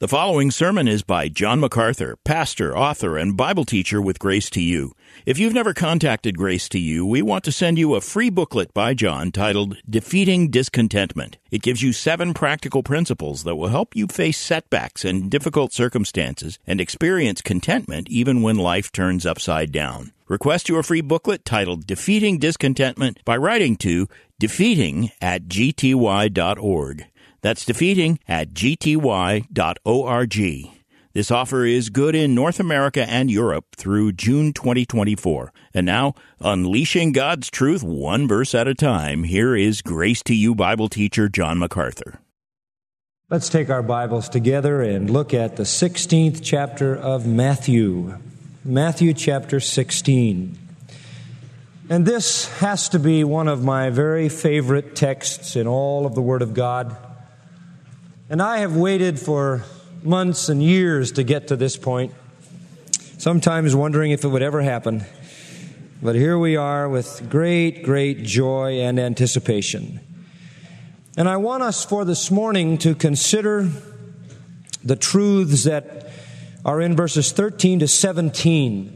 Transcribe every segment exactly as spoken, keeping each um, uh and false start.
The following sermon is by John MacArthur, pastor, author, and Bible teacher with Grace to You. If you've never contacted Grace to You, we want to send you a free booklet by John titled Defeating Discontentment. It gives you seven practical principles that will help you face setbacks and difficult circumstances and experience contentment even when life turns upside down. Request your free booklet titled Defeating Discontentment by writing to defeating at g t y dot org. That's defeating at g t y dot org. This offer is good in North America and Europe through June twenty twenty-four. And now, unleashing God's truth one verse at a time, here is Grace to You Bible teacher John MacArthur. Let's take our Bibles together and look at the sixteenth chapter of Matthew. Matthew chapter sixteen. And this has to be one of my very favorite texts in all of the Word of God. And I have waited for months and years to get to this point, sometimes wondering if it would ever happen. But here we are with great, great joy and anticipation. And I want us for this morning to consider the truths that are in verses thirteen to seventeen.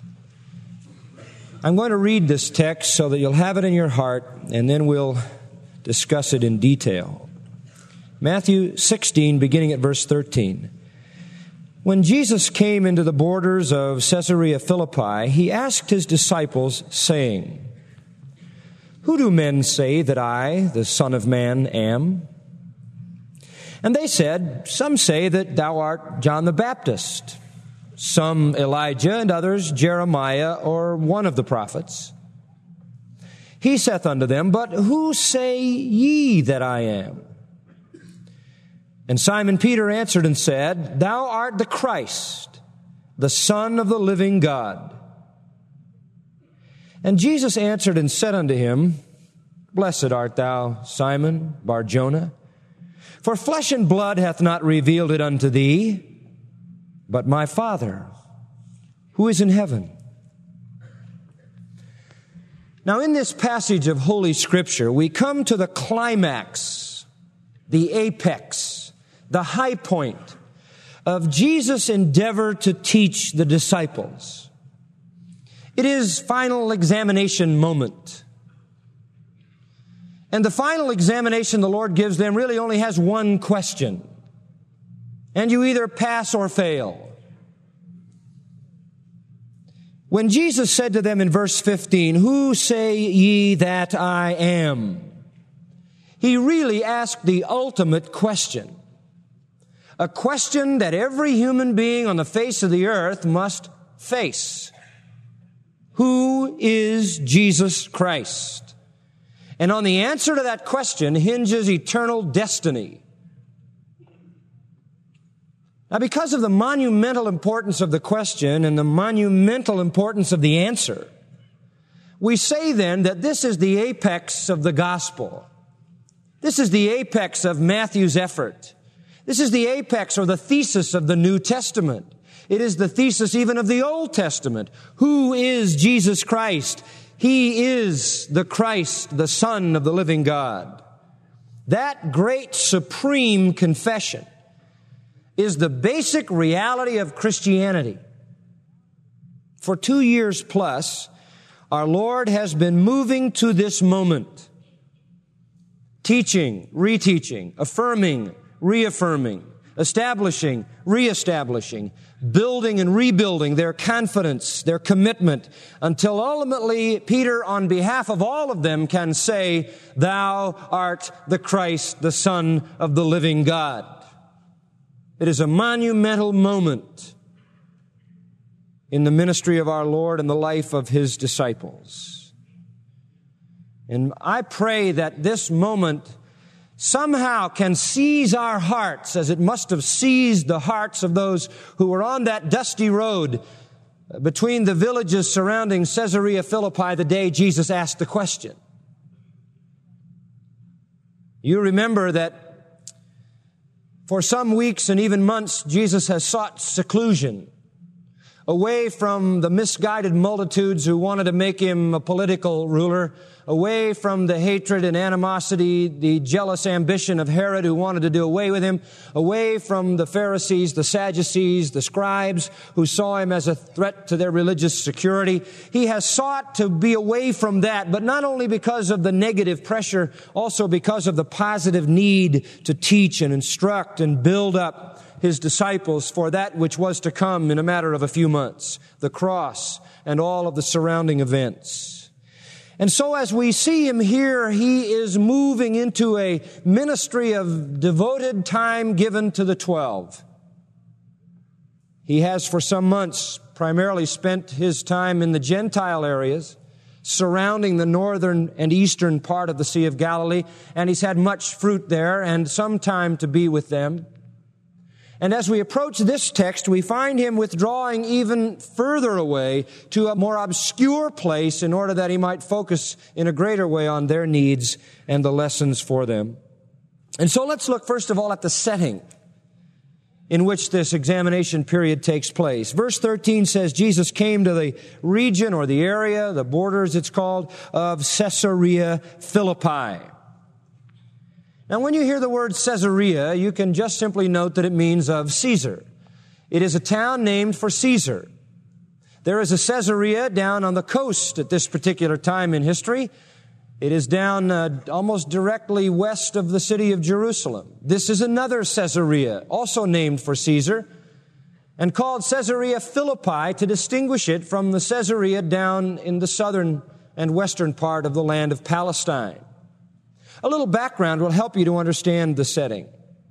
I'm going to read this text so that you'll have it in your heart, and then we'll discuss it in detail. Matthew sixteen, beginning at verse thirteen. When Jesus came into the borders of Caesarea Philippi, he asked his disciples, saying, "Who do men say that I, the Son of Man, am?" And they said, "Some say that thou art John the Baptist, some Elijah, and others Jeremiah or one of the prophets." He saith unto them, "But who say ye that I am?" And Simon Peter answered and said, "Thou art the Christ, the Son of the living God." And Jesus answered and said unto him, "Blessed art thou, Simon Bar-Jonah, for flesh and blood hath not revealed it unto thee, but my Father, who is in heaven." Now, in this passage of Holy Scripture, we come to the climax, the apex, the high point of Jesus' endeavor to teach the disciples. It is final examination moment. And the final examination the Lord gives them really only has one question. And you either pass or fail. When Jesus said to them in verse fifteen, "Who say ye that I am?" He really asked the ultimate question. A question that every human being on the face of the earth must face. Who is Jesus Christ? And on the answer to that question hinges eternal destiny. Now, because of the monumental importance of the question and the monumental importance of the answer, we say then that this is the apex of the gospel. This is the apex of Matthew's effort. This is the apex or the thesis of the New Testament. It is the thesis even of the Old Testament. Who is Jesus Christ? He is the Christ, the Son of the living God. That great supreme confession is the basic reality of Christianity. For two years plus, our Lord has been moving to this moment, teaching, reteaching, affirming, reaffirming, establishing, reestablishing, building and rebuilding their confidence, their commitment, until ultimately Peter, on behalf of all of them, can say, "Thou art the Christ, the Son of the living God." It is a monumental moment in the ministry of our Lord and the life of His disciples. And I pray that this moment somehow can seize our hearts as it must have seized the hearts of those who were on that dusty road between the villages surrounding Caesarea Philippi the day Jesus asked the question. You remember that for some weeks and even months, Jesus has sought seclusion, away from the misguided multitudes who wanted to make him a political ruler, away from the hatred and animosity, the jealous ambition of Herod who wanted to do away with him, away from the Pharisees, the Sadducees, the scribes who saw him as a threat to their religious security. He has sought to be away from that, but not only because of the negative pressure, also because of the positive need to teach and instruct and build up his disciples for that which was to come in a matter of a few months, the cross and all of the surrounding events. And so as we see him here, he is moving into a ministry of devoted time given to the twelve. He has for some months primarily spent his time in the Gentile areas surrounding the northern and eastern part of the Sea of Galilee, and he's had much fruit there and some time to be with them. And as we approach this text, we find him withdrawing even further away to a more obscure place in order that he might focus in a greater way on their needs and the lessons for them. And so let's look first of all at the setting in which this examination period takes place. Verse thirteen says, Jesus came to the region or the area, the borders it's called, of Caesarea Philippi. Now, when you hear the word Caesarea, you can just simply note that it means of Caesar. It is a town named for Caesar. There is a Caesarea down on the coast at this particular time in history. It is down uh, almost directly west of the city of Jerusalem. This is another Caesarea, also named for Caesar, and called Caesarea Philippi to distinguish it from the Caesarea down in the southern and western part of the land of Palestine. A little background will help you to understand the setting.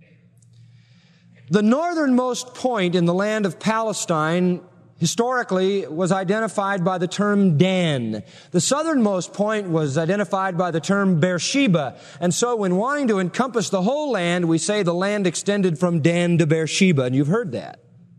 The northernmost point in the land of Palestine historically was identified by the term Dan. The southernmost point was identified by the term Beersheba. And so when wanting to encompass the whole land, we say the land extended from Dan to Beersheba, and you've heard that.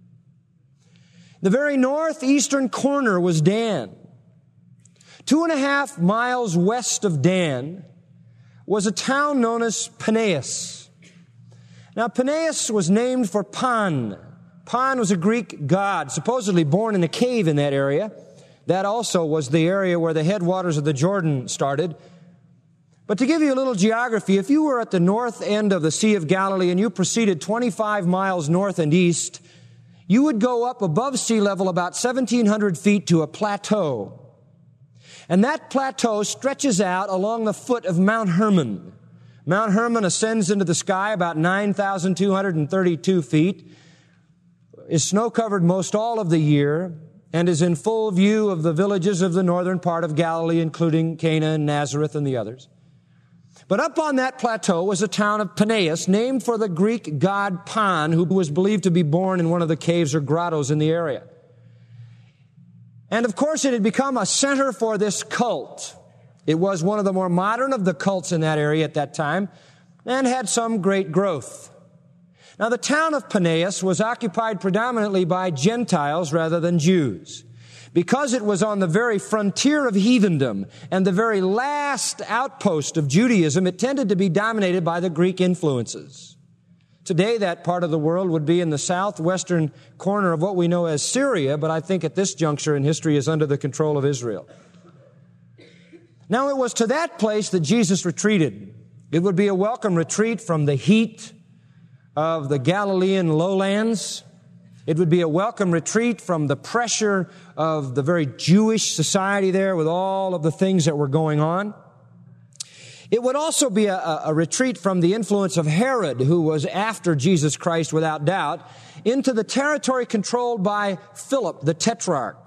The very northeastern corner was Dan. Two and a half miles west of Dan was a town known as Peneus. Now, Peneus was named for Pan. Pan was a Greek god, supposedly born in a cave in that area. That also was the area where the headwaters of the Jordan started. But to give you a little geography, if you were at the north end of the Sea of Galilee and you proceeded twenty-five miles north and east, you would go up above sea level about seventeen hundred feet to a plateau. And that plateau stretches out along the foot of Mount Hermon. Mount Hermon ascends into the sky about nine thousand two hundred thirty-two feet, is snow-covered most all of the year, and is in full view of the villages of the northern part of Galilee, including Cana and Nazareth and the others. But up on that plateau was a town of Peneus, named for the Greek god Pan, who was believed to be born in one of the caves or grottos in the area. And of course, it had become a center for this cult. It was one of the more modern of the cults in that area at that time and had some great growth. Now, the town of Peneus was occupied predominantly by Gentiles rather than Jews. Because it was on the very frontier of heathendom and the very last outpost of Judaism, it tended to be dominated by the Greek influences. Today, that part of the world would be in the southwestern corner of what we know as Syria, but I think at this juncture in history is under the control of Israel. Now, it was to that place that Jesus retreated. It would be a welcome retreat from the heat of the Galilean lowlands. It would be a welcome retreat from the pressure of the very Jewish society there with all of the things that were going on. It would also be a, a retreat from the influence of Herod, who was after Jesus Christ without doubt, into the territory controlled by Philip the Tetrarch.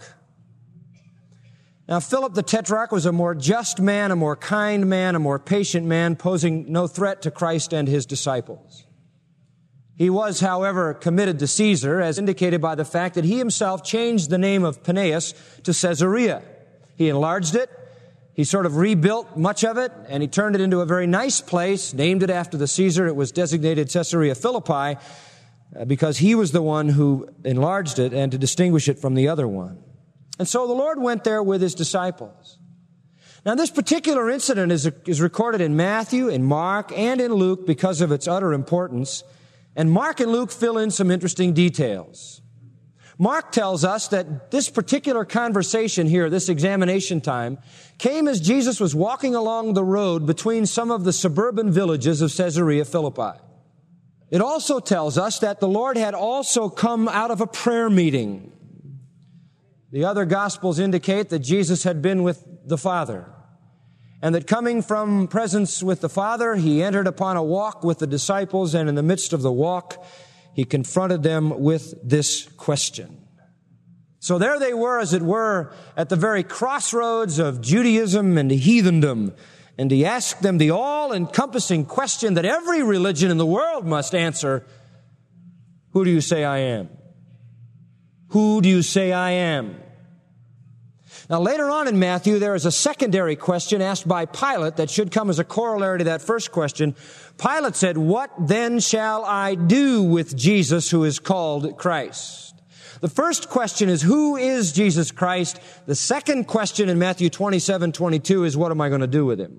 Now, Philip the Tetrarch was a more just man, a more kind man, a more patient man, posing no threat to Christ and his disciples. He was, however, committed to Caesar, as indicated by the fact that he himself changed the name of Peneus to Caesarea. He enlarged it. He sort of rebuilt much of it, and he turned it into a very nice place, named it after the Caesar. It was designated Caesarea Philippi because he was the one who enlarged it and to distinguish it from the other one. And so the Lord went there with his disciples. Now, this particular incident is, is recorded in Matthew, in Mark, and in Luke because of its utter importance. And Mark and Luke fill in some interesting details. Mark tells us that this particular conversation here, this examination time, came as Jesus was walking along the road between some of the suburban villages of Caesarea Philippi. It also tells us that the Lord had also come out of a prayer meeting. The other Gospels indicate that Jesus had been with the Father, and that coming from presence with the Father, He entered upon a walk with the disciples, and in the midst of the walk, He confronted them with this question. So there they were, as it were, at the very crossroads of Judaism and heathendom. And He asked them the all-encompassing question that every religion in the world must answer: who do you say I am? Who do you say I am? Now, later on in Matthew, there is a secondary question asked by Pilate that should come as a corollary to that first question. Pilate said, "What then shall I do with Jesus who is called Christ?" The first question is, who is Jesus Christ? The second question in Matthew twenty-seven twenty-two is, what am I going to do with Him?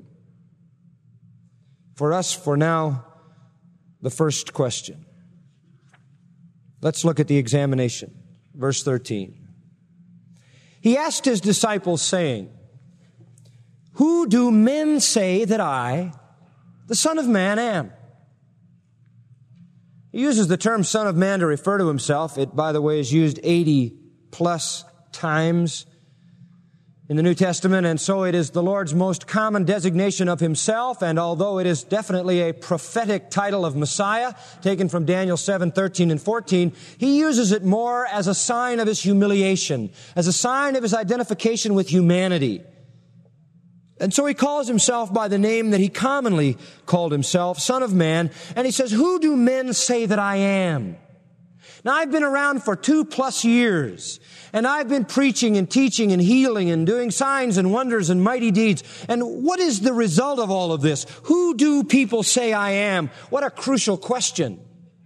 For us, for now, the first question. Let's look at the examination. Verse thirteen. He asked His disciples, saying, "Who do men say that I, the Son of Man, am?" He uses the term Son of Man to refer to Himself. It, by the way, is used eighty plus times in the New Testament, and so it is the Lord's most common designation of Himself, and although it is definitely a prophetic title of Messiah, taken from Daniel seven thirteen and fourteen, He uses it more as a sign of His humiliation, as a sign of His identification with humanity. And so He calls Himself by the name that He commonly called Himself, Son of Man, and He says, "Who do men say that I am?" Now, I've been around for two plus years, and I've been preaching and teaching and healing and doing signs and wonders and mighty deeds. And what is the result of all of this? Who do people say I am? What a crucial question.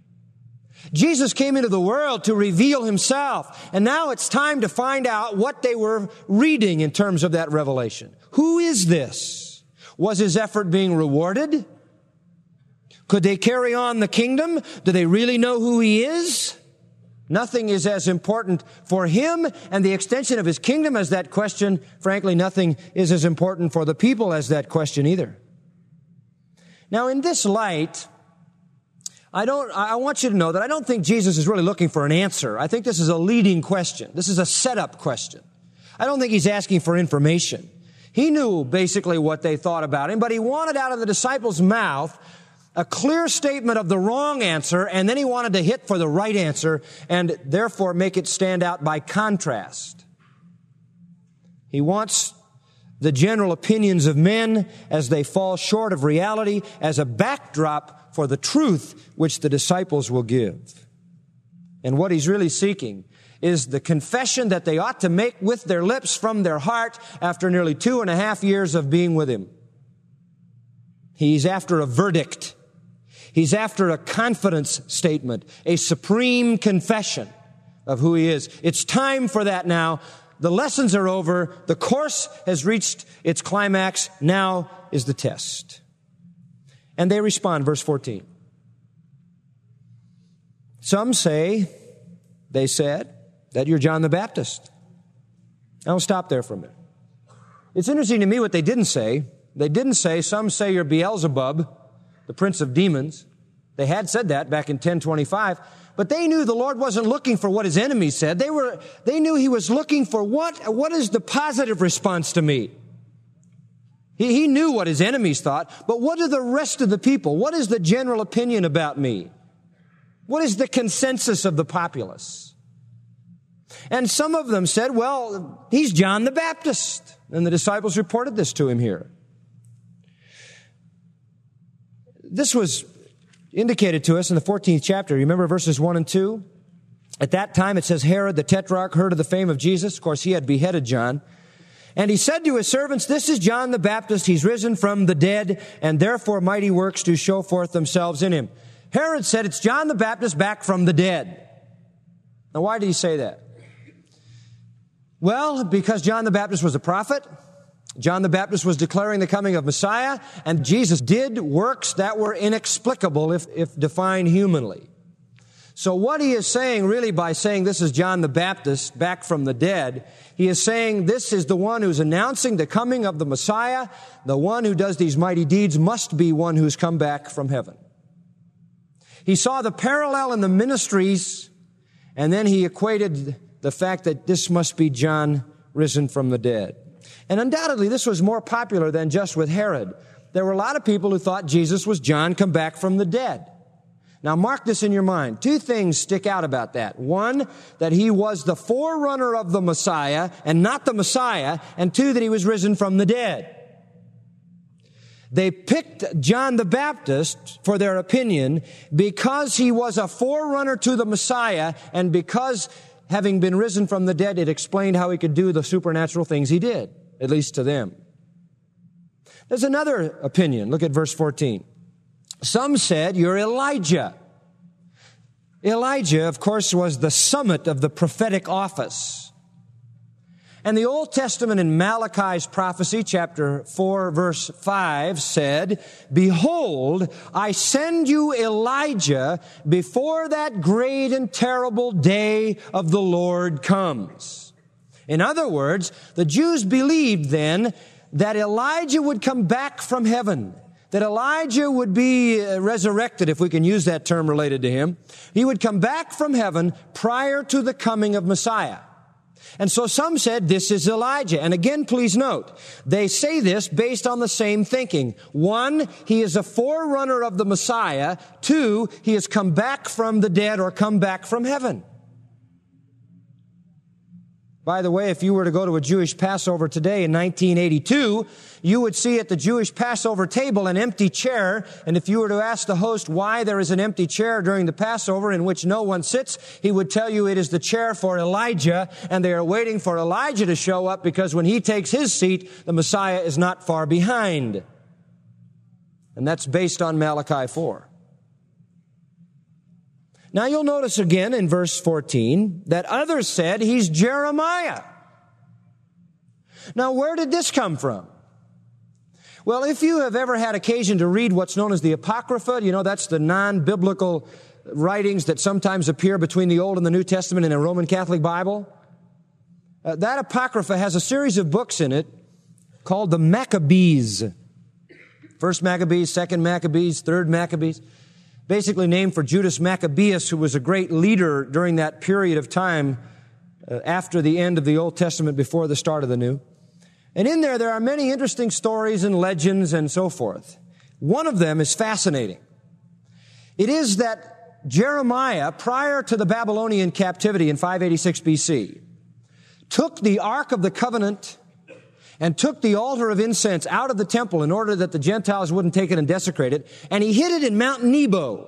Jesus came into the world to reveal Himself, and now it's time to find out what they were reading in terms of that revelation. Who is this? Was His effort being rewarded? Could they carry on the kingdom? Do they really know who He is? Nothing is as important for Him and the extension of His kingdom as that question. Frankly, nothing is as important for the people as that question either. Now, in this light, I don't, I want you to know that I don't think Jesus is really looking for an answer. I think this is a leading question. This is a setup question. I don't think He's asking for information. He knew basically what they thought about Him, but He wanted out of the disciples' mouth a clear statement of the wrong answer, and then He wanted to hit for the right answer and therefore make it stand out by contrast. He wants the general opinions of men as they fall short of reality as a backdrop for the truth which the disciples will give. And what He's really seeking is the confession that they ought to make with their lips from their heart after nearly two and a half years of being with Him. He's after a verdict. He's after a confidence statement, a supreme confession of who He is. It's time for that now. The lessons are over. The course has reached its climax. Now is the test. And they respond, verse fourteen. Some say, they said, that you're John the Baptist. Now, I'll stop there for a minute. It's interesting to me what they didn't say. They didn't say, some say you're Beelzebub, the prince of demons. They had said that back in ten twenty-five, but they knew the Lord wasn't looking for what His enemies said. They were, they knew He was looking for what, what is the positive response to me? He, he knew what His enemies thought, but what do the rest of the people? What is the general opinion about me? What is the consensus of the populace? And some of them said, well, He's John the Baptist. And the disciples reported this to Him here. This was indicated to us in the fourteenth chapter. Remember verses one and two? At that time, it says, Herod the Tetrarch heard of the fame of Jesus. Of course, he had beheaded John. And he said to his servants, this is John the Baptist. He's risen from the dead, and therefore mighty works do show forth themselves in him. Herod said, it's John the Baptist back from the dead. Now, why did he say that? Well, because John the Baptist was a prophet. John the Baptist was declaring the coming of Messiah, and Jesus did works that were inexplicable if, if defined humanly. So what he is saying really by saying this is John the Baptist back from the dead, he is saying this is the one who's announcing the coming of the Messiah. The one who does these mighty deeds must be one who's come back from heaven. He saw the parallel in the ministries, and then he equated the fact that this must be John risen from the dead. And undoubtedly this was more popular than just with Herod. There were a lot of people who thought Jesus was John come back from the dead. Now mark this in your mind. Two things stick out about that. One, that he was the forerunner of the Messiah and not the Messiah. And two, that he was risen from the dead. They picked John the Baptist for their opinion because he was a forerunner to the Messiah, and because having been risen from the dead, it explained how he could do the supernatural things he did, at least to them. There's another opinion. Look at verse fourteen. Some said, you're Elijah. Elijah, of course, was the summit of the prophetic office. And the Old Testament in Malachi's prophecy, chapter four, verse five, said, behold, I send you Elijah before that great and terrible day of the Lord comes. In other words, the Jews believed then that Elijah would come back from heaven, that Elijah would be resurrected, if we can use that term related to him. He would come back from heaven prior to the coming of Messiah. And so some said, this is Elijah. And again, please note, they say this based on the same thinking. One, he is a forerunner of the Messiah. Two, he has come back from the dead or come back from heaven. By the way, if you were to go to a Jewish Passover today in nineteen eighty-two, you would see at the Jewish Passover table an empty chair. And if you were to ask the host why there is an empty chair during the Passover in which no one sits, he would tell you it is the chair for Elijah, and they are waiting for Elijah to show up because when he takes his seat, the Messiah is not far behind. And that's based on Malachi four. Now you'll notice again in verse fourteen that others said he's Jeremiah. Now where did this come from? Well, if you have ever had occasion to read what's known as the Apocrypha, you know, that's the non-biblical writings that sometimes appear between the Old and the New Testament in a Roman Catholic Bible. Uh, that Apocrypha has a series of books in it called the Maccabees. First Maccabees, Second Maccabees, Third Maccabees. Basically named for Judas Maccabeus, who was a great leader during that period of time uh, after the end of the Old Testament, before the start of the New. And in there, there are many interesting stories and legends and so forth. One of them is fascinating. It is that Jeremiah, prior to the Babylonian captivity in five eighty-six B C, took the Ark of the Covenant and took the altar of incense out of the temple in order that the Gentiles wouldn't take it and desecrate it, and he hid it in Mount Nebo.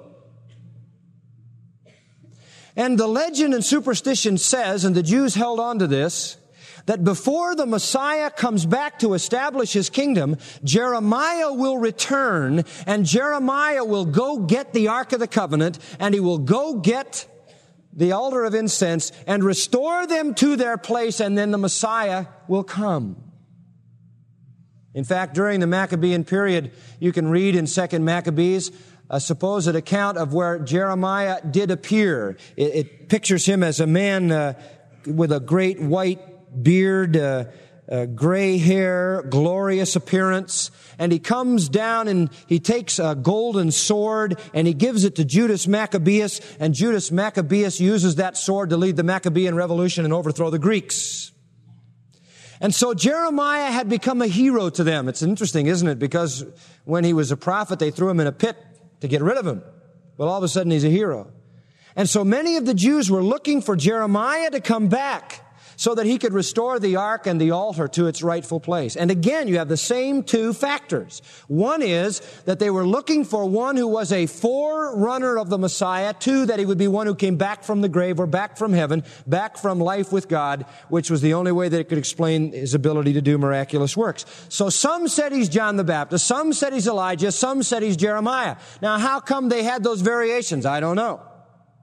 And the legend and superstition says, and the Jews held on to this, that before the Messiah comes back to establish his kingdom, Jeremiah will return, and Jeremiah will go get the Ark of the Covenant, and he will go get the altar of incense and restore them to their place, and then the Messiah will come. In fact, during the Maccabean period, you can read in Second Maccabees a supposed account of where Jeremiah did appear. It, it pictures him as a man uh, with a great white beard, uh, uh, gray hair, glorious appearance. And he comes down and he takes a golden sword and he gives it to Judas Maccabeus. And Judas Maccabeus uses that sword to lead the Maccabean revolution and overthrow the Greeks. And so Jeremiah had become a hero to them. It's interesting, isn't it? Because when he was a prophet, they threw him in a pit to get rid of him. Well, all of a sudden, he's a hero. And so many of the Jews were looking for Jeremiah to come back so that he could restore the ark and the altar to its rightful place. And again, you have the same two factors. One is that they were looking for one who was a forerunner of the Messiah. Two, that he would be one who came back from the grave or back from heaven, back from life with God, which was the only way that it could explain his ability to do miraculous works. So some said he's John the Baptist, some said he's Elijah, some said he's Jeremiah. Now, how come they had those variations? I don't know.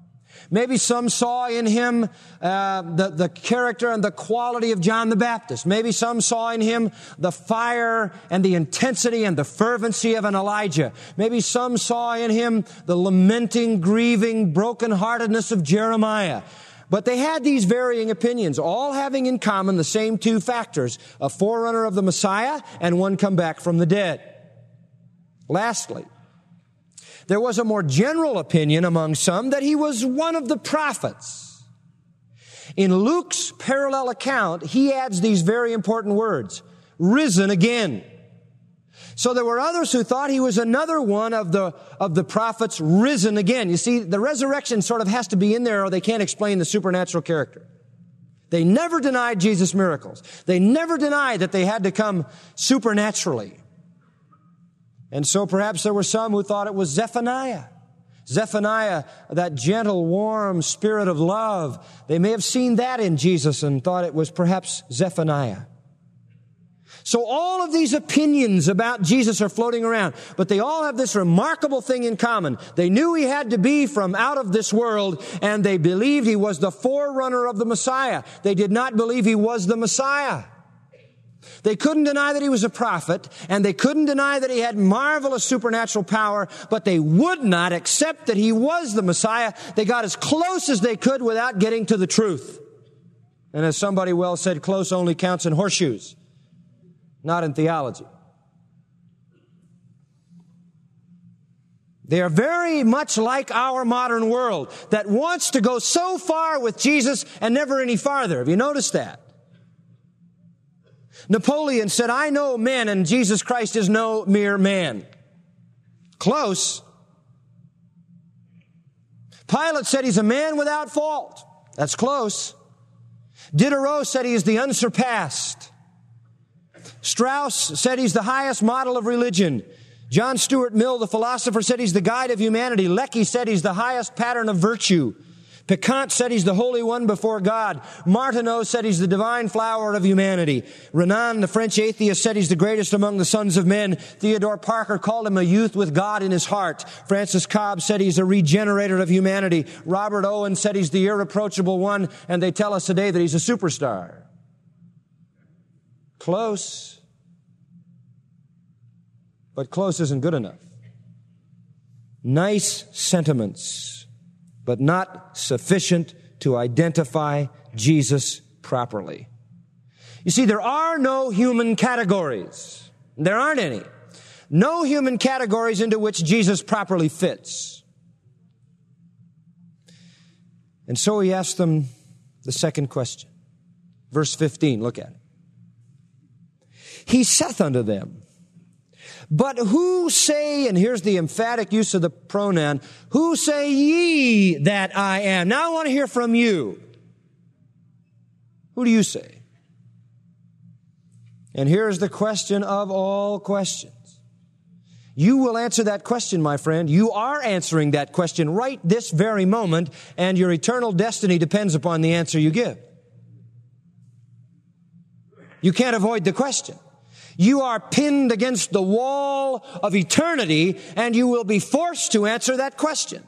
Maybe some saw in him uh, the, the character and the quality of John the Baptist. Maybe some saw in him the fire and the intensity and the fervency of an Elijah. Maybe some saw in him the lamenting, grieving, brokenheartedness of Jeremiah. But they had these varying opinions, all having in common the same two factors, a forerunner of the Messiah and one come back from the dead. Lastly, there was a more general opinion among some that he was one of the prophets. In Luke's parallel account, he adds these very important words, risen again. So there were others who thought he was another one of the, of the prophets risen again. You see, the resurrection sort of has to be in there or they can't explain the supernatural character. They never denied Jesus' miracles. They never denied that they had to come supernaturally. And so perhaps there were some who thought it was Zephaniah. Zephaniah, that gentle, warm spirit of love. They may have seen that in Jesus and thought it was perhaps Zephaniah. So all of these opinions about Jesus are floating around, but they all have this remarkable thing in common. They knew he had to be from out of this world, and they believed he was the forerunner of the Messiah. They did not believe he was the Messiah. They couldn't deny that he was a prophet, and they couldn't deny that he had marvelous supernatural power, but they would not accept that he was the Messiah. They got as close as they could without getting to the truth. And as somebody well said, close only counts in horseshoes, not in theology. They are very much like our modern world that wants to go so far with Jesus and never any farther. Have you noticed that? Napoleon said, I know men and Jesus Christ is no mere man. Close. Pilate said he's a man without fault. That's close. Diderot said he is the unsurpassed. Strauss said he's the highest model of religion. John Stuart Mill, the philosopher, said he's the guide of humanity. Lecky said he's the highest pattern of virtue. Piquant said he's the Holy One before God. Martineau said he's the divine flower of humanity. Renan, the French atheist, said he's the greatest among the sons of men. Theodore Parker called him a youth with God in his heart. Francis Cobb said he's a regenerator of humanity. Robert Owen said he's the irreproachable one, and they tell us today that he's a superstar. Close. But close isn't good enough. Nice sentiments, but not sufficient to identify Jesus properly. You see, there are no human categories. There aren't any. No human categories into which Jesus properly fits. And so he asked them the second question. Verse fifteen, look at it. He saith unto them, but who say, and here's the emphatic use of the pronoun, who say ye that I am? Now I want to hear from you. Who do you say? And here's the question of all questions. You will answer that question, my friend. You are answering that question right this very moment, and your eternal destiny depends upon the answer you give. You can't avoid the question. You are pinned against the wall of eternity, and you will be forced to answer that question.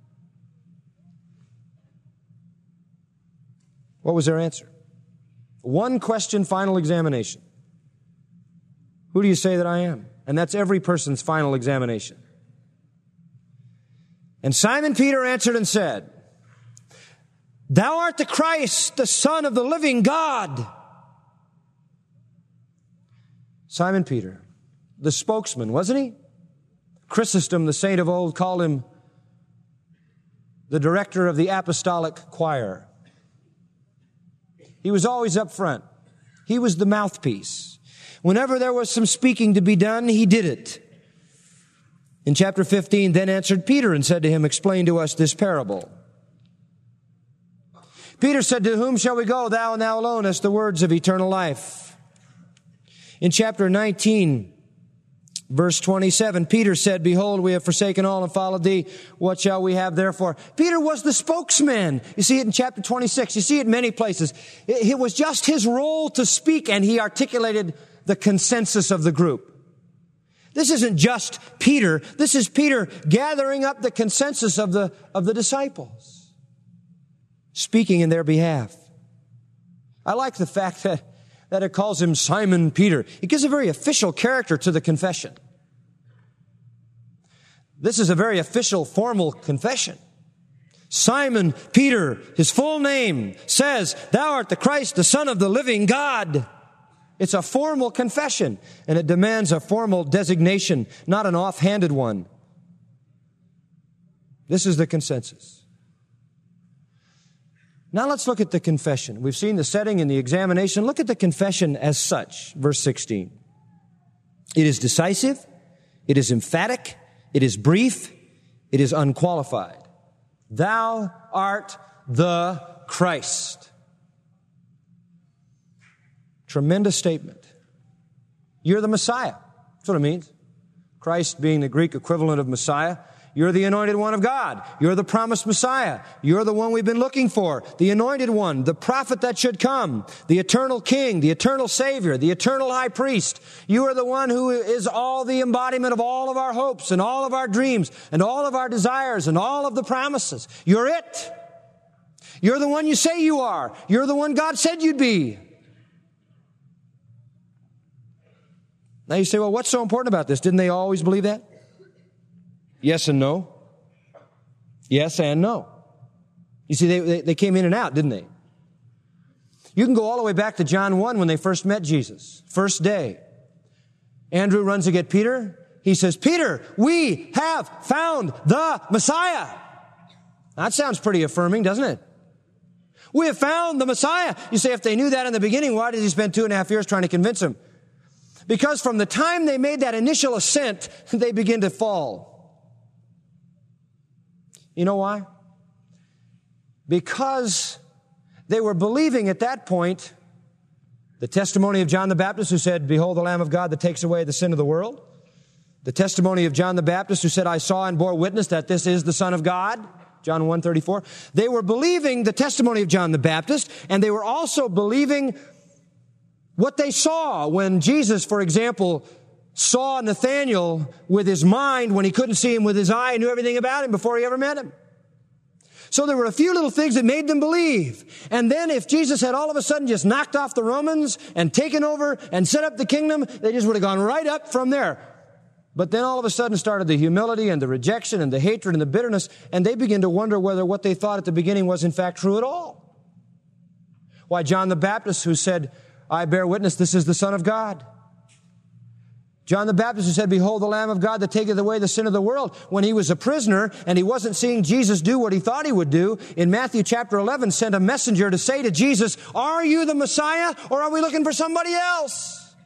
What was their answer? One question, final examination. Who do you say that I am? And that's every person's final examination. And Simon Peter answered and said, Thou art the Christ, the Son of the living God. Simon Peter, the spokesman, wasn't he? Chrysostom, the saint of old, called him the director of the apostolic choir. He was always up front. He was the mouthpiece. Whenever there was some speaking to be done, he did it. In chapter fifteen, then answered Peter and said to him, Explain to us this parable. Peter said, To whom shall we go? Thou and thou alone hast the words of eternal life. In chapter nineteen, verse twenty-seven, Peter said, Behold, we have forsaken all and followed thee. What shall we have therefore? Peter was the spokesman. You see it in chapter twenty-six. You see it in many places. It was just his role to speak, and he articulated the consensus of the group. This isn't just Peter. This is Peter gathering up the consensus of the, of the disciples. speaking in their behalf. I like the fact that, that it calls him Simon Peter. It gives a very official character to the confession. This is a very official, formal confession. Simon Peter, his full name, says, "Thou art the Christ, the Son of the living God." It's a formal confession, and it demands a formal designation, not an offhanded one. This is the consensus. Now let's look at the confession. We've seen the setting and the examination. Look at the confession as such. Verse sixteen. It is decisive. It is emphatic. It is brief. It is unqualified. Thou art the Christ. Tremendous statement. You're the Messiah. That's what it means. Christ being the Greek equivalent of Messiah. You're the anointed one of God. You're the promised Messiah. You're the one we've been looking for. The anointed one, the prophet that should come, the eternal King, the eternal Savior, the eternal High Priest. You are the one who is all the embodiment of all of our hopes and all of our dreams and all of our desires and all of the promises. You're it. You're the one you say you are. You're the one God said you'd be. Now you say, well, what's so important about this? Didn't they always believe that? Yes and no. Yes and no. You see, they, they, they came in and out, didn't they? You can go all the way back to John one when they first met Jesus. First day. Andrew runs to get Peter. He says, "Peter, we have found the Messiah." That sounds pretty affirming, doesn't it? We have found the Messiah. You say, if they knew that in the beginning, why did he spend two and a half years trying to convince them? Because from the time they made that initial ascent, they begin to fall. You know why? Because they were believing at that point the testimony of John the Baptist, who said, "Behold the Lamb of God that takes away the sin of the world." The testimony of John the Baptist, who said, "I saw and bore witness that this is the Son of God." John one thirty-four. They were believing the testimony of John the Baptist, and they were also believing what they saw when Jesus, for example, saw Nathanael with his mind when he couldn't see him with his eye and knew everything about him before he ever met him. So there were a few little things that made them believe. And then if Jesus had all of a sudden just knocked off the Romans and taken over and set up the kingdom, they just would have gone right up from there. But then all of a sudden started the humility and the rejection and the hatred and the bitterness, and they began to wonder whether what they thought at the beginning was in fact true at all. Why, John the Baptist, who said, "I bear witness, this is the Son of God." John the Baptist, who said, "Behold the Lamb of God that taketh away the sin of the world," when he was a prisoner and he wasn't seeing Jesus do what he thought he would do, in Matthew chapter eleven sent a messenger to say to Jesus, "Are you the Messiah, or are we looking for somebody else?"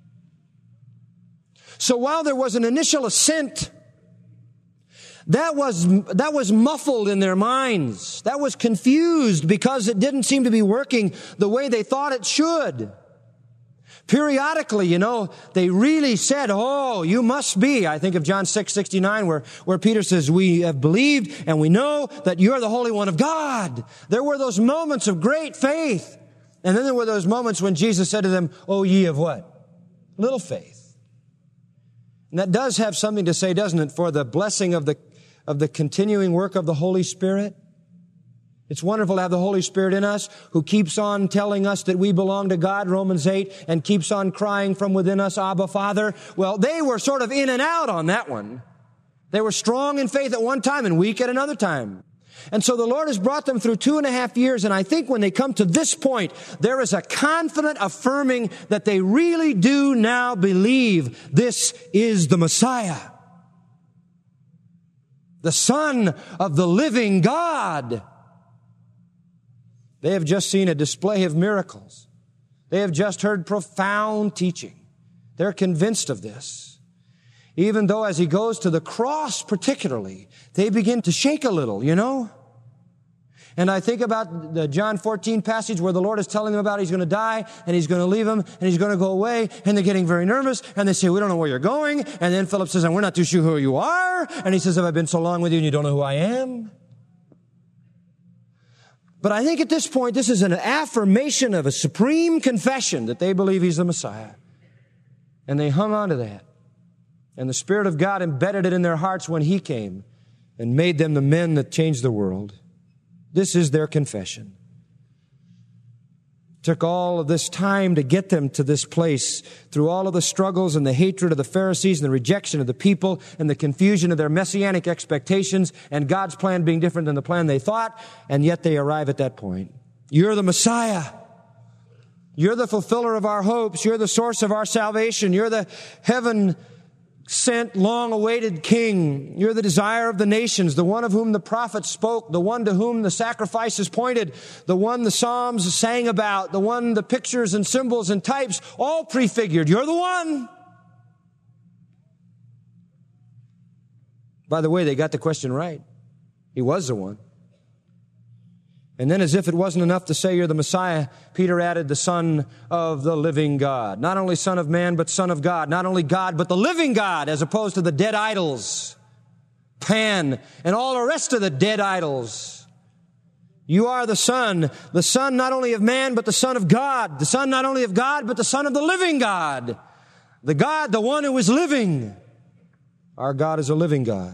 So while there was an initial assent, that was, that was muffled in their minds. That was confused because it didn't seem to be working the way they thought it should. Periodically, you know, they really said, "Oh, you must be." I think of John six sixty-nine where, where Peter says, "We have believed and we know that you're the Holy One of God." There were those moments of great faith. And then there were those moments when Jesus said to them, "Oh, ye of what? Little faith." And that does have something to say, doesn't it, for the blessing of the, of the continuing work of the Holy Spirit? It's wonderful to have the Holy Spirit in us who keeps on telling us that we belong to God, Romans eight, and keeps on crying from within us, "Abba, Father." Well, they were sort of in and out on that one. They were strong in faith at one time and weak at another time. And so the Lord has brought them through two and a half years, and I think when they come to this point, there is a confident affirming that they really do now believe this is the Messiah, the Son of the living God. They have just seen a display of miracles. They have just heard profound teaching. They're convinced of this. Even though as he goes to the cross particularly, they begin to shake a little, you know? And I think about the John fourteen passage where the Lord is telling them about he's going to die and he's going to leave them and he's going to go away, and they're getting very nervous and they say, "We don't know where you're going." And then Philip says, "And we're not too sure who you are." And he says, "Have I been so long with you and you don't know who I am?" But I think at this point, this is an affirmation of a supreme confession that they believe he's the Messiah. And they hung on to that. And the Spirit of God embedded it in their hearts when he came and made them the men that changed the world. This is their confession. Took all of this time to get them to this place through all of the struggles and the hatred of the Pharisees and the rejection of the people and the confusion of their messianic expectations and God's plan being different than the plan they thought, and yet they arrive at that point. You're the Messiah. You're the fulfiller of our hopes. You're the source of our salvation. You're the heaven sent, long-awaited King. You're the desire of the nations, the one of whom the prophets spoke, the one to whom the sacrifices pointed, the one the Psalms sang about, the one the pictures and symbols and types all prefigured. You're the one. By the way, they got the question right. He was the one. And then, as if it wasn't enough to say you're the Messiah, Peter added the Son of the living God. Not only Son of Man, but Son of God. Not only God, but the living God, as opposed to the dead idols, Pan, and all the rest of the dead idols. You are the Son, the Son not only of man, but the Son of God. The Son not only of God, but the Son of the living God. The God, the one who is living. Our God is a living God.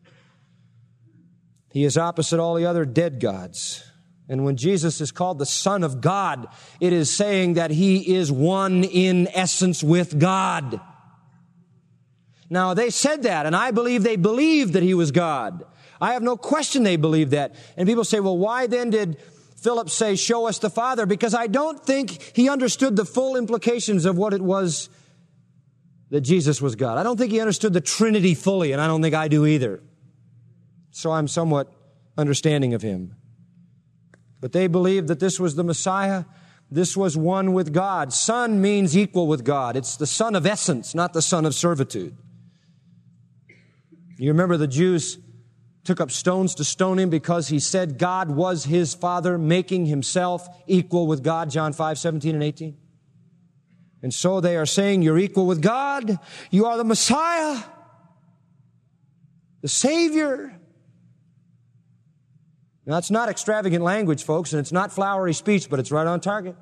He is opposite all the other dead gods. And when Jesus is called the Son of God, it is saying that He is one in essence with God. Now, they said that, and I believe they believed that He was God. I have no question they believed that. And people say, well, why then did Philip say, show us the Father? Because I don't think he understood the full implications of what it was that Jesus was God. I don't think he understood the Trinity fully, and I don't think I do either. So I'm somewhat understanding of him. But they believed that this was the Messiah. This was one with God. Son means equal with God. It's the son of essence, not the son of servitude. You remember the Jews took up stones to stone him because he said God was his Father, making himself equal with God, John five, seventeen and eighteen. And so they are saying, you're equal with God. You are the Messiah, the Savior. Now, it's not extravagant language, folks, and it's not flowery speech, but it's right on target.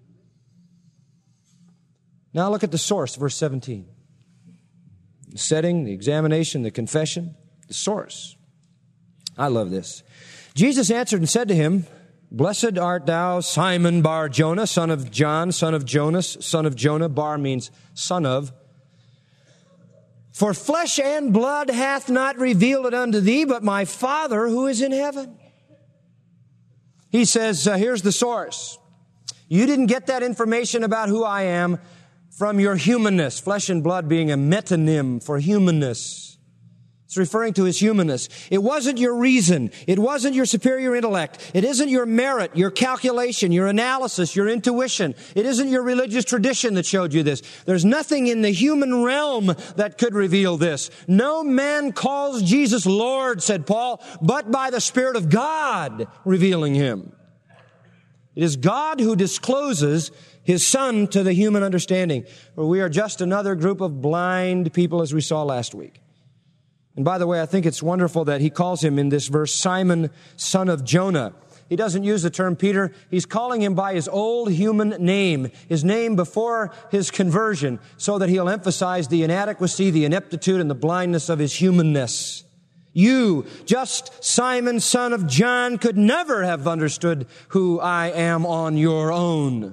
Now look at the source, verse seventeen. The setting, the examination, the confession, the source. I love this. Jesus answered and said to him, blessed art thou, Simon Bar-Jonah, son of John, son of Jonas, son of Jonah. Bar means son of. For flesh and blood hath not revealed it unto thee, but my Father who is in heaven. He says, uh, here's the source. You didn't get that information about who I am from your humanness, flesh and blood being a metonym for humanness. It's referring to his humanness. It wasn't your reason. It wasn't your superior intellect. It isn't your merit, your calculation, your analysis, your intuition. It isn't your religious tradition that showed you this. There's nothing in the human realm that could reveal this. No man calls Jesus Lord, said Paul, but by the Spirit of God revealing him. It is God who discloses his Son to the human understanding. For we are just another group of blind people, as we saw last week. And by the way, I think it's wonderful that he calls him in this verse, Simon, son of Jonah. He doesn't use the term Peter. He's calling him by his old human name, his name before his conversion, so that he'll emphasize the inadequacy, the ineptitude, and the blindness of his humanness. You, just Simon, son of John, could never have understood who I am on your own.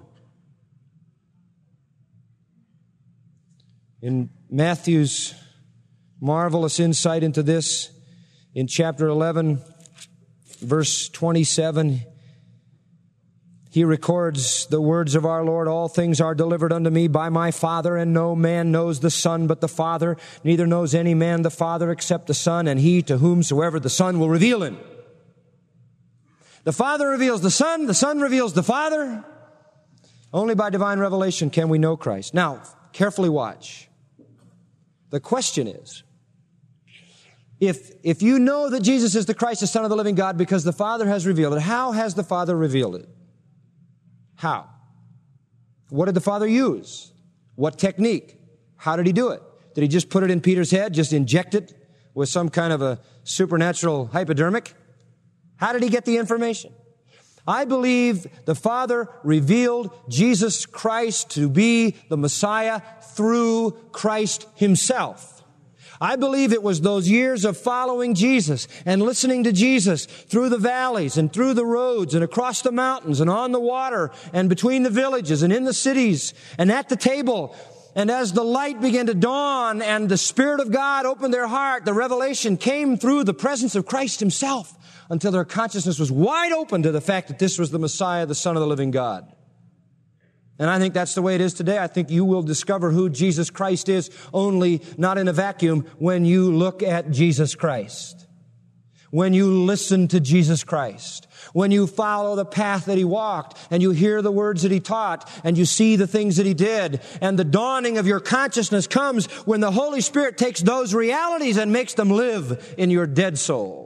In Matthew's marvelous insight into this, in chapter eleven, verse twenty-seven, he records the words of our Lord, all things are delivered unto me by my Father, and no man knows the Son but the Father, neither knows any man the Father except the Son, and he to whomsoever the Son will reveal him. The Father reveals the Son, the Son reveals the Father. Only by divine revelation can we know Christ. Now, carefully watch. The question is, If, if you know that Jesus is the Christ, the Son of the living God, because the Father has revealed it, how has the Father revealed it? How? What did the Father use? What technique? How did he do it? Did he just put it in Peter's head, just inject it with some kind of a supernatural hypodermic? How did he get the information? I believe the Father revealed Jesus Christ to be the Messiah through Christ himself. I believe it was those years of following Jesus and listening to Jesus through the valleys and through the roads and across the mountains and on the water and between the villages and in the cities and at the table. And as the light began to dawn and the Spirit of God opened their heart, the revelation came through the presence of Christ Himself until their consciousness was wide open to the fact that this was the Messiah, the Son of the living God. And I think that's the way it is today. I think you will discover who Jesus Christ is only not in a vacuum when you look at Jesus Christ. When you listen to Jesus Christ. When you follow the path that He walked and you hear the words that He taught and you see the things that He did. And the dawning of your consciousness comes when the Holy Spirit takes those realities and makes them live in your dead soul.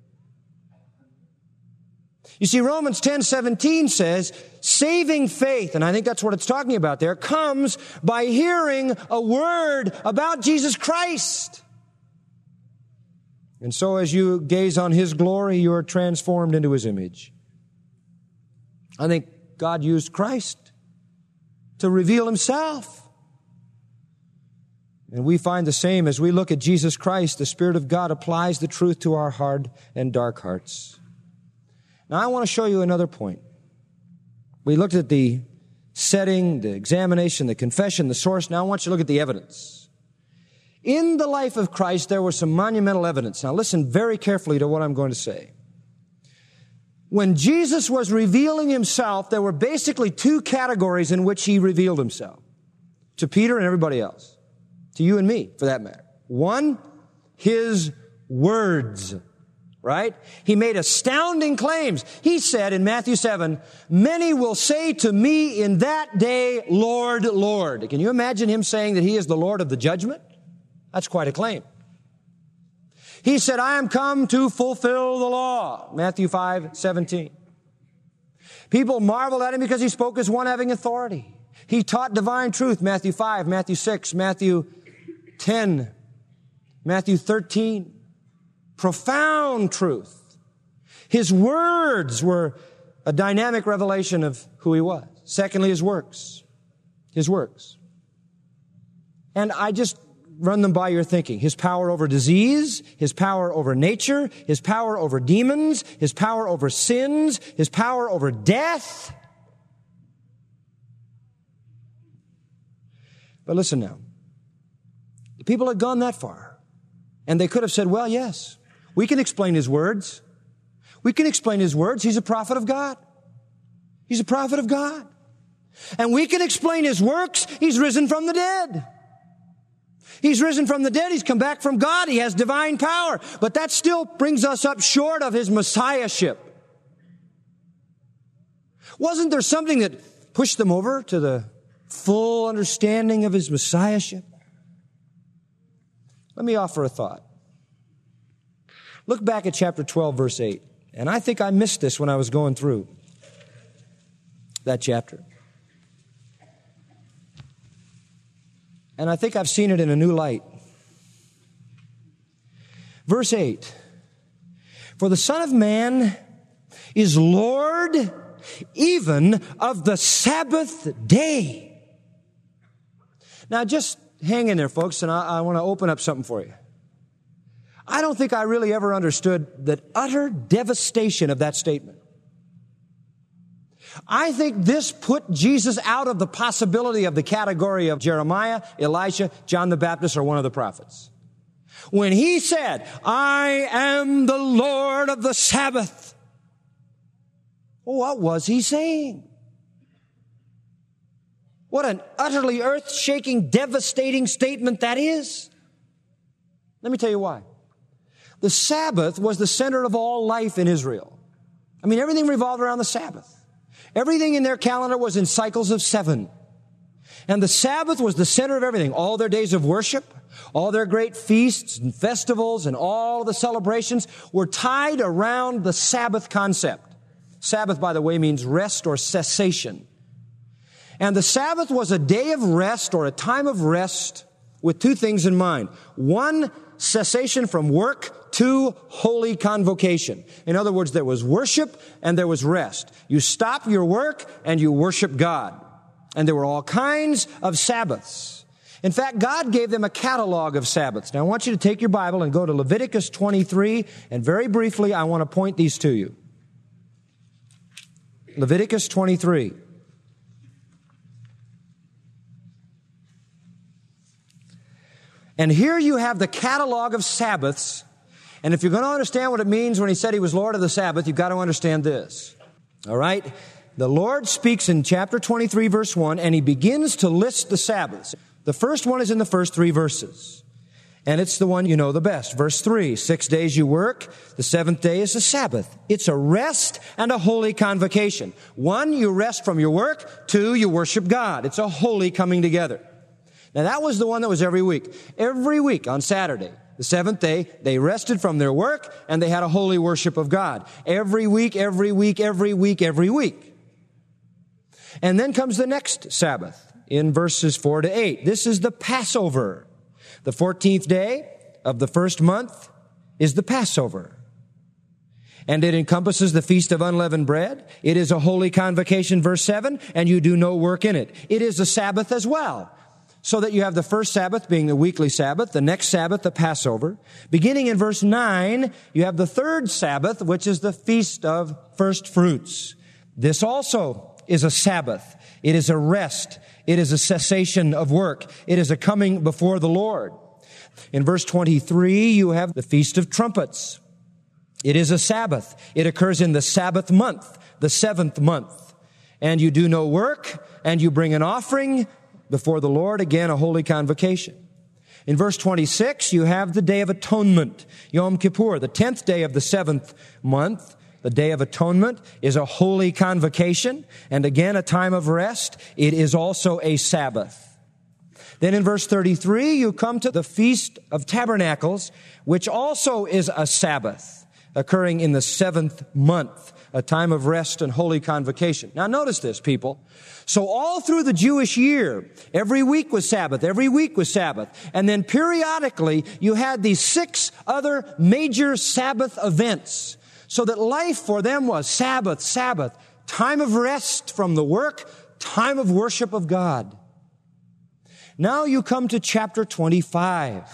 You see, Romans ten seventeen says, saving faith, and I think that's what it's talking about there, comes by hearing a word about Jesus Christ. And so as you gaze on His glory, you are transformed into His image. I think God used Christ to reveal Himself. And we find the same as we look at Jesus Christ. The Spirit of God applies the truth to our hard and dark hearts. Now, I want to show you another point. We looked at the setting, the examination, the confession, the source. Now I want you to look at the evidence. In the life of Christ, there was some monumental evidence. Now listen very carefully to what I'm going to say. When Jesus was revealing Himself, there were basically two categories in which He revealed Himself. To Peter and everybody else. To you and me, for that matter. One, His words. Right? He made astounding claims. He said in Matthew seven, many will say to me in that day, Lord, Lord. Can you imagine Him saying that He is the Lord of the judgment? That's quite a claim. He said, I am come to fulfill the law. Matthew five seventeen. People marveled at Him because He spoke as one having authority. He taught divine truth. Matthew five, Matthew six, Matthew ten, Matthew thirteen. Profound truth. His words were a dynamic revelation of who He was. Secondly, His works. His works. And I just run them by your thinking. His power over disease, His power over nature, His power over demons, His power over sins, His power over death. But listen now. The people had gone that far. And they could have said, well, yes, we can explain His words. We can explain His words. He's a prophet of God. He's a prophet of God. And we can explain His works. He's risen from the dead. He's risen from the dead. He's come back from God. He has divine power. But that still brings us up short of His messiahship. Wasn't there something that pushed them over to the full understanding of His messiahship? Let me offer a thought. Look back at chapter twelve, verse eight. And I think I missed this when I was going through that chapter. And I think I've seen it in a new light. Verse eight. For the Son of Man is Lord even of the Sabbath day. Now just hang in there, folks, and I, I want to open up something for you. I don't think I really ever understood the utter devastation of that statement. I think this put Jesus out of the possibility of the category of Jeremiah, Elisha, John the Baptist, or one of the prophets. When He said, I am the Lord of the Sabbath, what was He saying? What an utterly earth-shaking, devastating statement that is. Let me tell you why. The Sabbath was the center of all life in Israel. I mean, everything revolved around the Sabbath. Everything in their calendar was in cycles of seven. And the Sabbath was the center of everything. All their days of worship, all their great feasts and festivals, and all the celebrations were tied around the Sabbath concept. Sabbath, by the way, means rest or cessation. And the Sabbath was a day of rest or a time of rest with two things in mind. One, cessation from work. Two, holy convocation. In other words, there was worship and there was rest. You stop your work and you worship God. And there were all kinds of Sabbaths. In fact, God gave them a catalog of Sabbaths. Now, I want you to take your Bible and go to Leviticus twenty-three, and very briefly, I want to point these to you. Leviticus twenty-three. And here you have the catalog of Sabbaths. And if you're going to understand what it means when he said he was Lord of the Sabbath, you've got to understand this. All right? The Lord speaks in chapter twenty-three, verse one, and he begins to list the Sabbaths. The first one is in the first three verses. And it's the one you know the best. Verse three, six days you work, the seventh day is a Sabbath. It's a rest and a holy convocation. One, you rest from your work. Two, you worship God. It's a holy coming together. Now that was the one that was every week. Every week on Saturday, the seventh day, they rested from their work and they had a holy worship of God. Every week, every week, every week, every week. And then comes the next Sabbath in verses four to eight. This is the Passover. The fourteenth day of the first month is the Passover. And it encompasses the Feast of Unleavened Bread. It is a holy convocation, verse seven, and you do no work in it. It is a Sabbath as well. So that you have the first Sabbath being the weekly Sabbath, the next Sabbath, the Passover. Beginning in verse nine, you have the third Sabbath, which is the Feast of First Fruits. This also is a Sabbath. It is a rest. It is a cessation of work. It is a coming before the Lord. In verse twenty-three, you have the Feast of Trumpets. It is a Sabbath. It occurs in the Sabbath month, the seventh month. And you do no work, and you bring an offering before the Lord, again, a holy convocation. In verse twenty-six, you have the Day of Atonement, Yom Kippur, the tenth day of the seventh month. The Day of Atonement is a holy convocation, and again, a time of rest. It is also a Sabbath. Then in verse thirty-three, you come to the Feast of Tabernacles, which also is a Sabbath, occurring in the seventh month, a time of rest and holy convocation. Now notice this, people. So all through the Jewish year, every week was Sabbath, every week was Sabbath. And then periodically, you had these six other major Sabbath events. So that life for them was Sabbath, Sabbath, time of rest from the work, time of worship of God. Now you come to chapter twenty-five.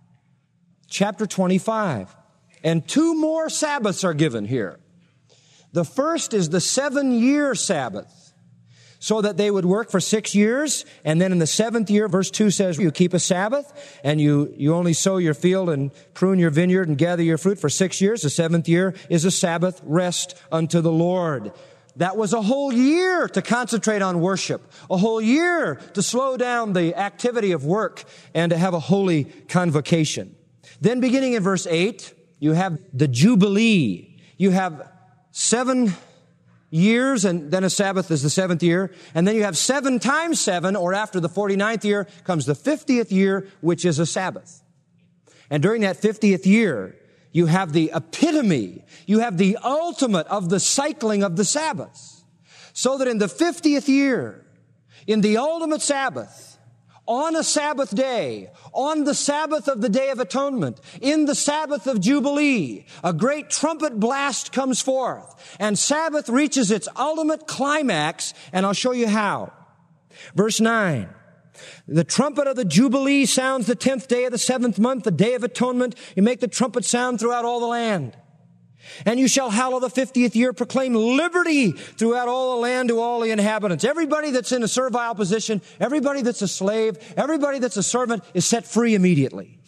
Chapter twenty-five. And two more Sabbaths are given here. The first is the seven-year Sabbath, so that they would work for six years, and then in the seventh year, verse two says, you keep a Sabbath, and you, you only sow your field and prune your vineyard and gather your fruit for six years. The seventh year is a Sabbath rest unto the Lord. That was a whole year to concentrate on worship, a whole year to slow down the activity of work and to have a holy convocation. Then beginning in verse eight, you have the Jubilee. You have seven years, and then a Sabbath is the seventh year. And then you have seven times seven, or after the forty-ninth year comes the fiftieth year, which is a Sabbath. And during that fiftieth year, you have the epitome, you have the ultimate of the cycling of the Sabbaths. So that in the fiftieth year, in the ultimate Sabbath, on a Sabbath day, on the Sabbath of the Day of Atonement, in the Sabbath of Jubilee, a great trumpet blast comes forth, and Sabbath reaches its ultimate climax, and I'll show you how. Verse nine, the trumpet of the Jubilee sounds the tenth day of the seventh month, the Day of Atonement. You make the trumpet sound throughout all the land. And you shall hallow the fiftieth year, proclaim liberty throughout all the land to all the inhabitants. Everybody that's in a servile position, everybody that's a slave, everybody that's a servant is set free immediately.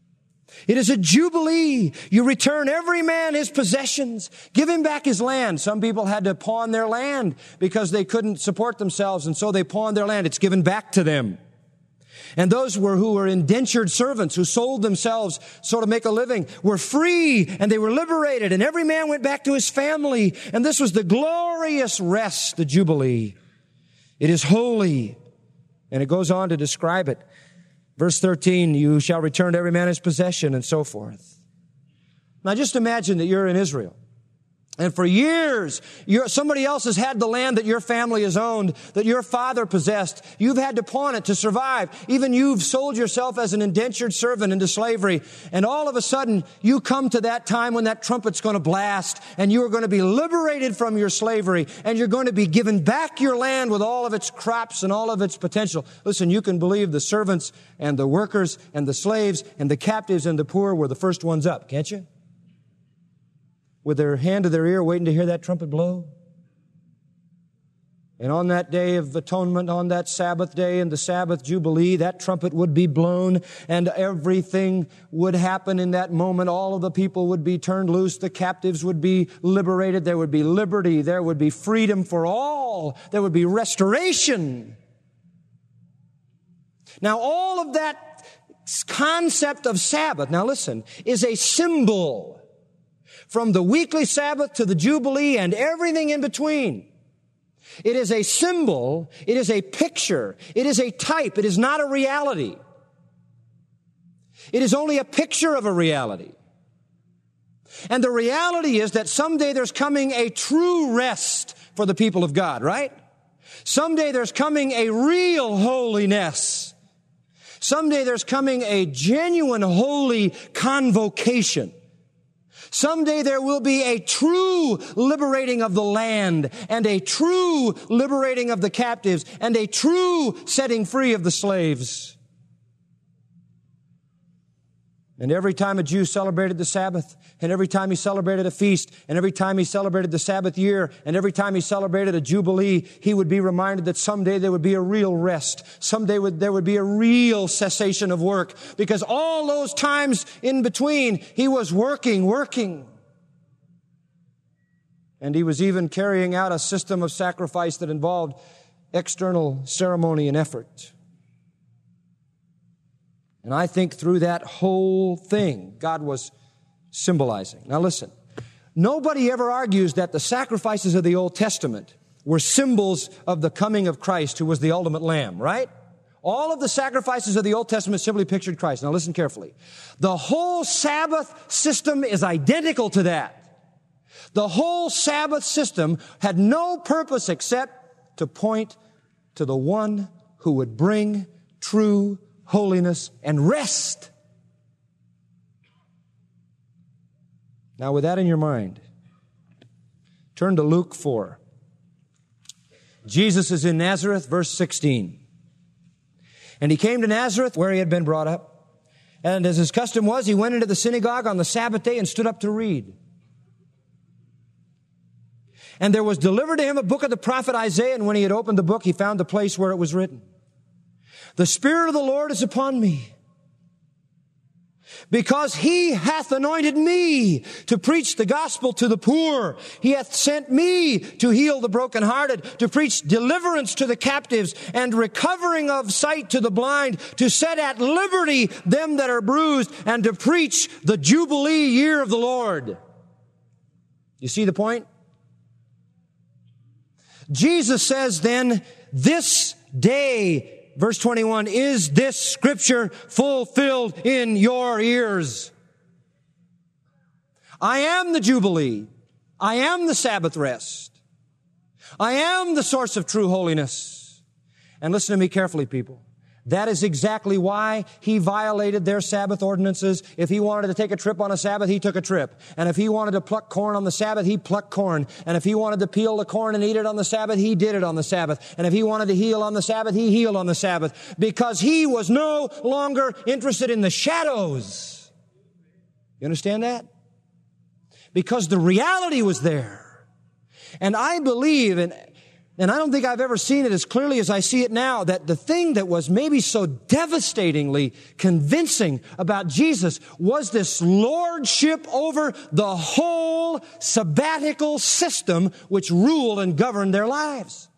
It is a jubilee. You return every man his possessions. Give him back his land. Some people had to pawn their land because they couldn't support themselves, and so they pawned their land. It's given back to them. And those were who were indentured servants, who sold themselves so to make a living, were free, and they were liberated, and every man went back to his family. And this was the glorious rest, the Jubilee. It is holy. And it goes on to describe it. Verse thirteen, you shall return to every man his possession, and so forth. Now just imagine that you're in Israel, And for years, you're, somebody else has had the land that your family has owned, that your father possessed. You've had to pawn it to survive. Even you've sold yourself as an indentured servant into slavery. And all of a sudden, you come to that time when that trumpet's going to blast, and you are going to be liberated from your slavery, and you're going to be given back your land with all of its crops and all of its potential. Listen, you can believe the servants and the workers and the slaves and the captives and the poor were the first ones up, can't you? With their hand to their ear, waiting to hear that trumpet blow. And on that day of atonement, on that Sabbath day and the Sabbath Jubilee, that trumpet would be blown and everything would happen in that moment. All of the people would be turned loose. The captives would be liberated. There would be liberty. There would be freedom for all. There would be restoration. Now, all of that concept of Sabbath, now listen, is a symbol from the weekly Sabbath to the Jubilee and everything in between. It is a symbol. It is a picture. It is a type. It is not a reality. It is only a picture of a reality. And the reality is that someday there's coming a true rest for the people of God, right? Someday there's coming a real holiness. Someday there's coming a genuine holy convocation. Someday there will be a true liberating of the land and a true liberating of the captives and a true setting free of the slaves. And every time a Jew celebrated the Sabbath, and every time he celebrated a feast, and every time he celebrated the Sabbath year, and every time he celebrated a Jubilee, he would be reminded that someday there would be a real rest. Someday would, there would be a real cessation of work. Because all those times in between, he was working, working. And he was even carrying out a system of sacrifice that involved external ceremony and effort. And I think through that whole thing, God was symbolizing. Now listen, nobody ever argues that the sacrifices of the Old Testament were symbols of the coming of Christ, who was the ultimate lamb, right? All of the sacrifices of the Old Testament simply pictured Christ. Now listen carefully. The whole Sabbath system is identical to that. The whole Sabbath system had no purpose except to point to the one who would bring true holiness and rest. Now, with that in your mind, turn to Luke four. Jesus is in Nazareth, verse sixteen. And he came to Nazareth, where he had been brought up. And as his custom was, he went into the synagogue on the Sabbath day and stood up to read. And there was delivered to him a book of the prophet Isaiah, and when he had opened the book, he found the place where it was written, "The Spirit of the Lord is upon me, because he hath anointed me to preach the gospel to the poor. He hath sent me to heal the brokenhearted, to preach deliverance to the captives, and recovering of sight to the blind, to set at liberty them that are bruised, and to preach the Jubilee year of the Lord." You see the point? Jesus says then, this day, verse twenty-one, is this scripture fulfilled in your ears? I am the Jubilee. I am the Sabbath rest. I am the source of true holiness. And listen to me carefully, people. That is exactly why he violated their Sabbath ordinances. If he wanted to take a trip on a Sabbath, he took a trip. And if he wanted to pluck corn on the Sabbath, he plucked corn. And if he wanted to peel the corn and eat it on the Sabbath, he did it on the Sabbath. And if he wanted to heal on the Sabbath, he healed on the Sabbath. Because he was no longer interested in the shadows. You understand that? Because the reality was there. And I believe in... And I don't think I've ever seen it as clearly as I see it now, that the thing that was maybe so devastatingly convincing about Jesus was this lordship over the whole sabbatical system which ruled and governed their lives.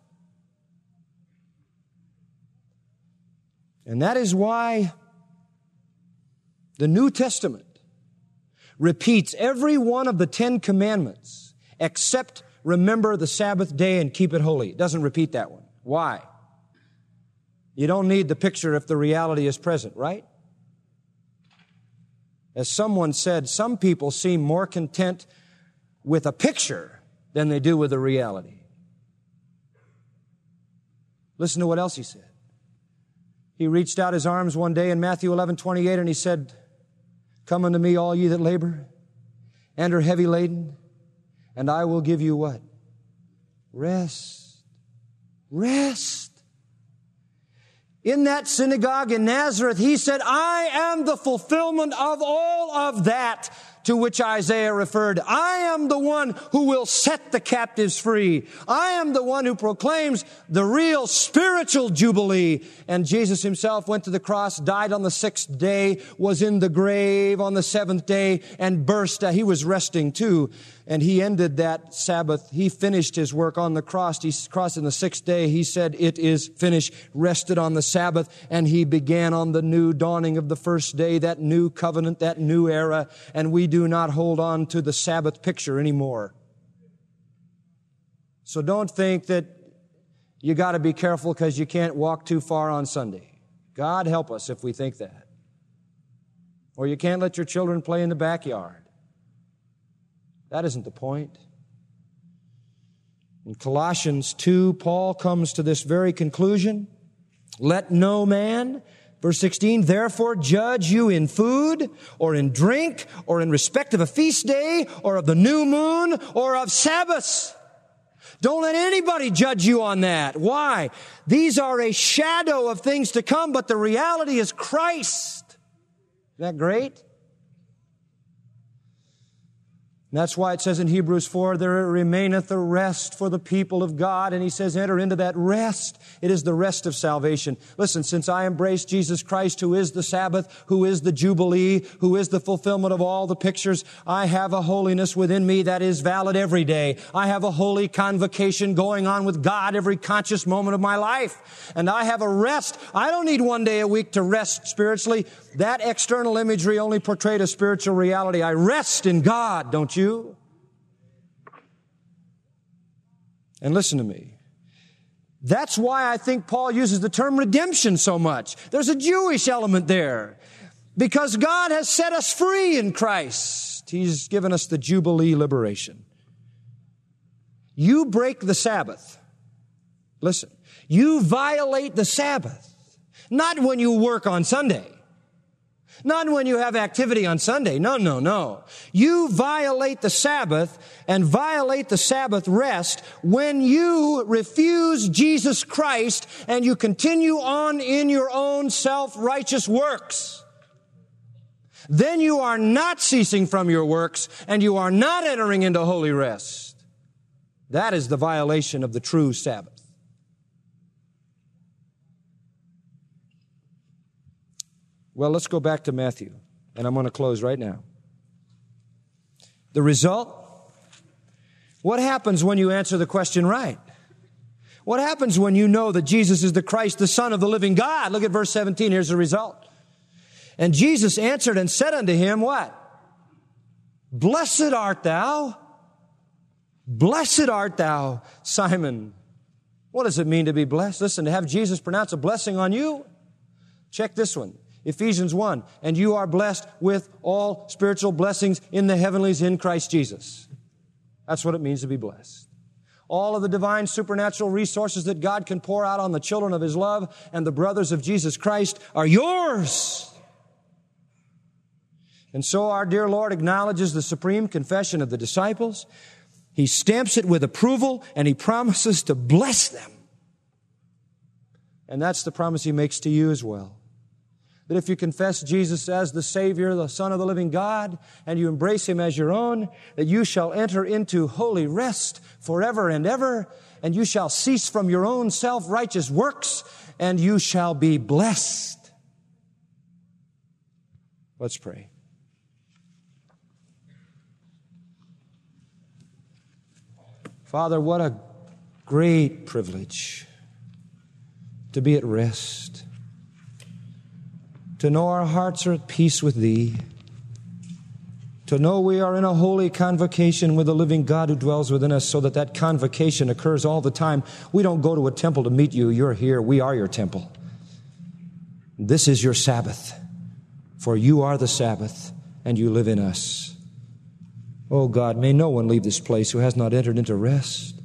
And that is why the New Testament repeats every one of the Ten Commandments except remember the Sabbath day and keep it holy. It doesn't repeat that one. Why? You don't need the picture if the reality is present, right? As someone said, some people seem more content with a picture than they do with a reality. Listen to what else he said. He reached out his arms one day in Matthew eleven twenty-eight and he said, "Come unto me, all ye that labor and are heavy laden, and I will give you" what? Rest. Rest. In that synagogue in Nazareth, he said, "I am the fulfillment of all of that to which Isaiah referred. I am the one who will set the captives free. I am the one who proclaims the real spiritual jubilee." And Jesus himself went to the cross, died on the sixth day, was in the grave on the seventh day, and burst. He was resting too. And he ended that Sabbath. He finished his work on the cross. He crossed on the sixth day. He said, "It is finished," rested on the Sabbath, and he began on the new dawning of the first day, that new covenant, that new era. And we do not hold on to the Sabbath picture anymore. So don't think that you got to be careful because you can't walk too far on Sunday. God help us if we think that. Or you can't let your children play in the backyard. That isn't the point. In Colossians two, Paul comes to this very conclusion. "Let no man," verse sixteen, "therefore judge you in food or in drink or in respect of a feast day or of the new moon or of Sabbaths." Don't let anybody judge you on that. Why? These are a shadow of things to come, but the reality is Christ. Isn't that great? And that's why it says in Hebrews four, "There remaineth a rest for the people of God." And he says, enter into that rest. It is the rest of salvation. Listen, since I embrace Jesus Christ, who is the Sabbath, who is the Jubilee, who is the fulfillment of all the pictures, I have a holiness within me that is valid every day. I have a holy convocation going on with God every conscious moment of my life. And I have a rest. I don't need one day a week to rest spiritually. That external imagery only portrayed a spiritual reality. I rest in God, don't you? You. And listen to me. That's why I think Paul uses the term redemption so much. There's a Jewish element there. Because God has set us free in Christ. He's given us the Jubilee liberation. You break the Sabbath. Listen. You violate the Sabbath. Not when you work on Sunday. Not when you have activity on Sunday. No, no, no. You violate the Sabbath and violate the Sabbath rest when you refuse Jesus Christ and you continue on in your own self-righteous works. Then you are not ceasing from your works and you are not entering into holy rest. That is the violation of the true Sabbath. Well, let's go back to Matthew, and I'm going to close right now. The result? What happens when you answer the question right? What happens when you know that Jesus is the Christ, the Son of the living God? Look at verse seventeen. Here's the result. "And Jesus answered and said unto him," what? "Blessed art thou. Blessed art thou, Simon." What does it mean to be blessed? Listen, to have Jesus pronounce a blessing on you. Check this one. Ephesians one, "And you are blessed with all spiritual blessings in the heavenlies in Christ Jesus." That's what it means to be blessed. All of the divine supernatural resources that God can pour out on the children of His love and the brothers of Jesus Christ are yours. And so our dear Lord acknowledges the supreme confession of the disciples. He stamps it with approval and He promises to bless them. And that's the promise He makes to you as well. That if you confess Jesus as the Savior, the Son of the living God, and you embrace Him as your own, that you shall enter into holy rest forever and ever, and you shall cease from your own self-righteous works, and you shall be blessed. Let's pray. Father, what a great privilege to be at rest. To know our hearts are at peace with Thee. To know we are in a holy convocation with the living God who dwells within us, so that that convocation occurs all the time. We don't go to a temple to meet You. You're here. We are Your temple. This is Your Sabbath. For You are the Sabbath, and You live in us. Oh God, may no one leave this place who has not entered into rest.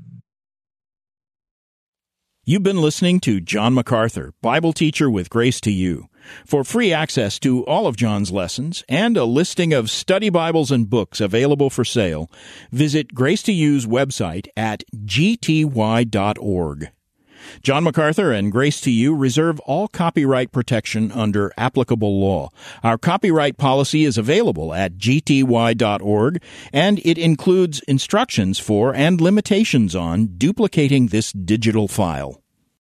You've been listening to John MacArthur, Bible teacher with Grace to You. For free access to all of John's lessons and a listing of study Bibles and books available for sale, visit Grace to You's website at g t y dot org. John MacArthur and Grace to You reserve all copyright protection under applicable law. Our copyright policy is available at g t y dot org, and it includes instructions for and limitations on duplicating this digital file.